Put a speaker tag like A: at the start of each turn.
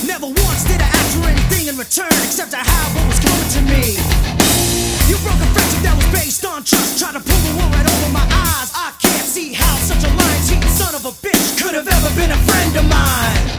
A: Never once did I ask for anything in return except to have what was coming to me. You broke a friendship that was based on trust, tried to pull the wool right over my eyes. I can't see how such a lying, cheating son of a bitch could have ever been a friend of mine.